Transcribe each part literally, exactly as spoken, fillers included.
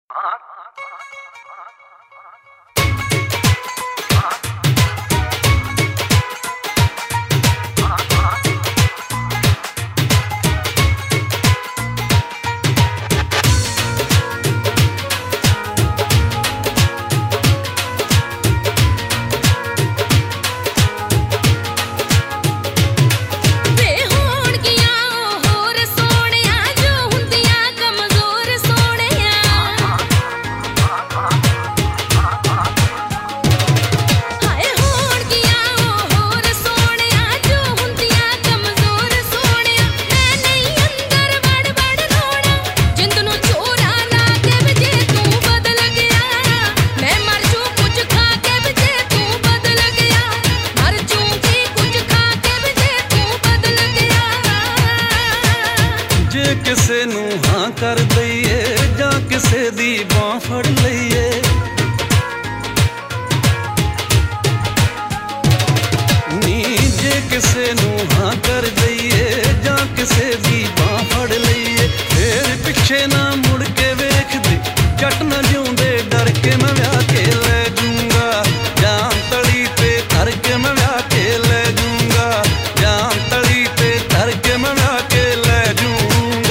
किसे नू हाँ कर दईए जां किसे दी बांह फड़ लईए, नी जे किसे नू हाँ कर दईए जां किसे दी बांह फड़ लईए, फिर पिछे ना मुड़ के वेख दे जट ना जिउंदे डर के मैं व्याह के ले जूंगा, जान तली ते धर के मैं व्याह के ले जूंगा, जान तली ते धर के मैं व्याह के ले जूंगा।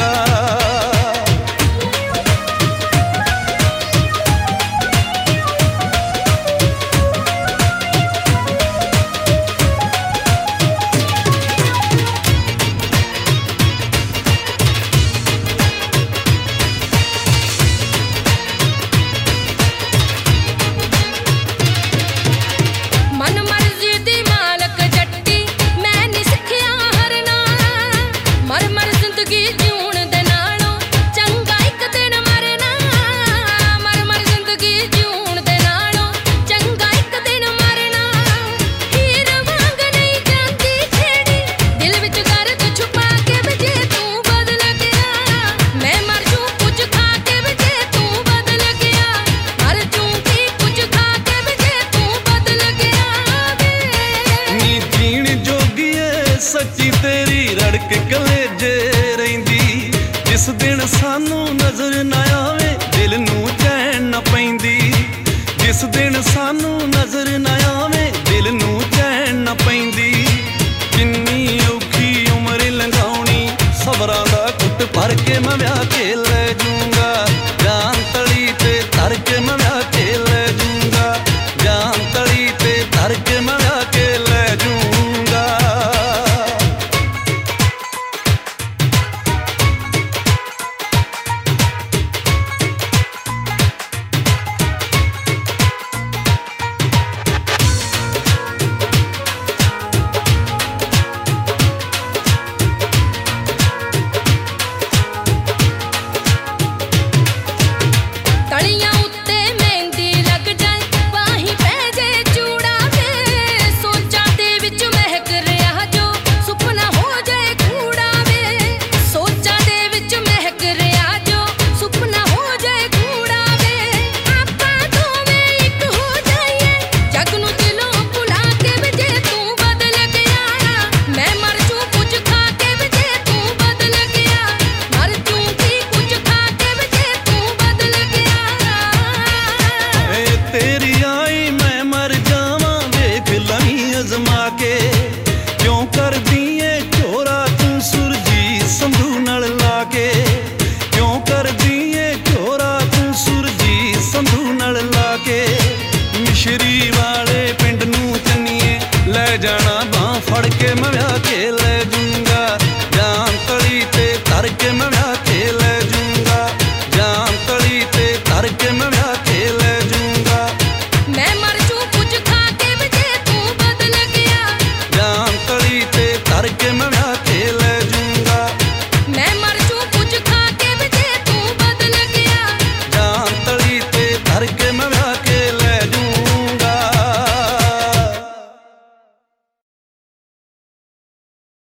सच्ची तेरी रड़क कलेजे रहिंदी, जिस दिन सानू नजर ना आवे दिल नू चैन न पैंदी, जिस दिन सानू नजर ना आवे दिल नू चैन न पैंदी, किन्नी औखी उम्र लंघाउणी सबरां दा घुट भर के मैं व्याह के ले जूंगा, जान तली ते धर के मैं व्याह के ले जूंगा, जान तली ते धर के मैं व्याह के ले जूंगा। क्यों कर दिए चोरा तू सुरजी संधू नल लाके, क्यों कर दिए चोरा तू सुरजी संधू नल लाके, मिश्री